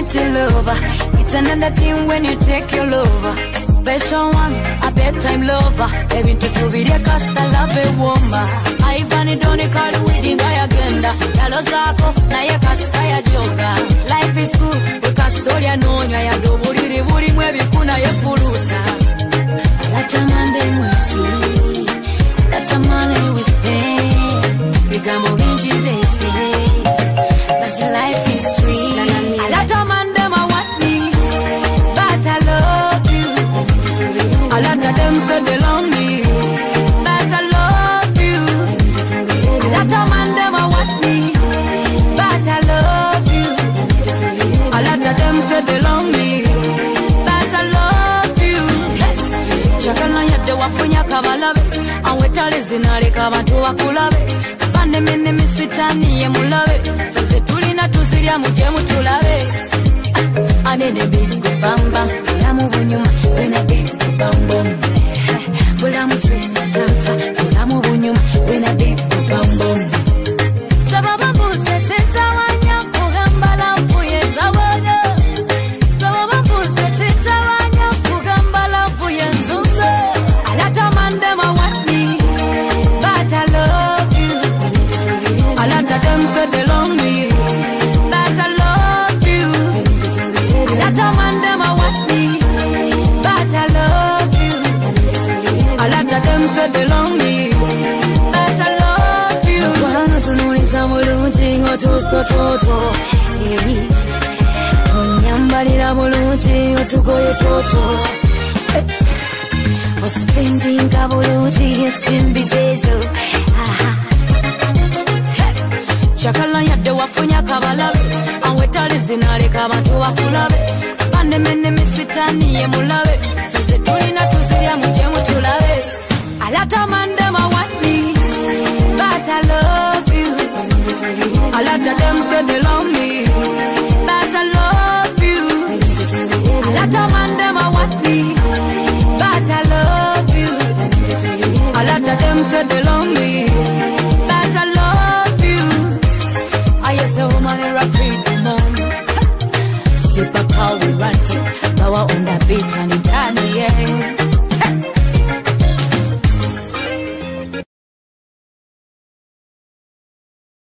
community lover. It's another thing when you take your lover. Special one, a bedtime lover. Baby to be the casta love a woman. Ivani doni kadu widinga ya genda. Yalo zako na ye kasta ya joga. Life is good, weka story ya nonya ya doburi buri mwebi kuna ye puluta. Alatamande mwisi, alatamane wispe. Bigambo winji desi, but your life is sweet. Alatamande ma want me, but I love you. A lot of them said they love me, but I love you. A lot of man them I want me, but I love you. A lot of them said they love me, but I love you. Shakala yadde wafunya kabalabe, awetale zinale kabantu wakulabe. Bande mene misitani ye mulabe, sase tulina tuzirya muje mutulabe. Anene big bamba, lamu bunyuma, wena big bambom. Bulamu swesa tata, bulamu bunyuma, wena big bambom. Sababa buse cheta wanya, kugamba lampu yetawoyo. Sababa buse cheta wanya, kugamba lampu yenzuzo. Alata mandema want me, but I love you. Alata dem say they love me, but I love you. Alata mandema want me, but I love you. Alata dem say they love me, but I love you. Wahana tunuliza mulungi ngotuso toto. Onyambalira mulungi otugoye toto. Ospendinga mulungi ensimbi zezo. Shakala yadde wafunya kabalabe, awetale zinale kabantu wakulabe. Bande mene misitani ye mulabe, sase tulina tuzirya muje mutulabe. Alata mandema want me, but I love you. Alata dem say they love me, but I love you. Alata mandema want me, but I love you. Alata dem say they love me,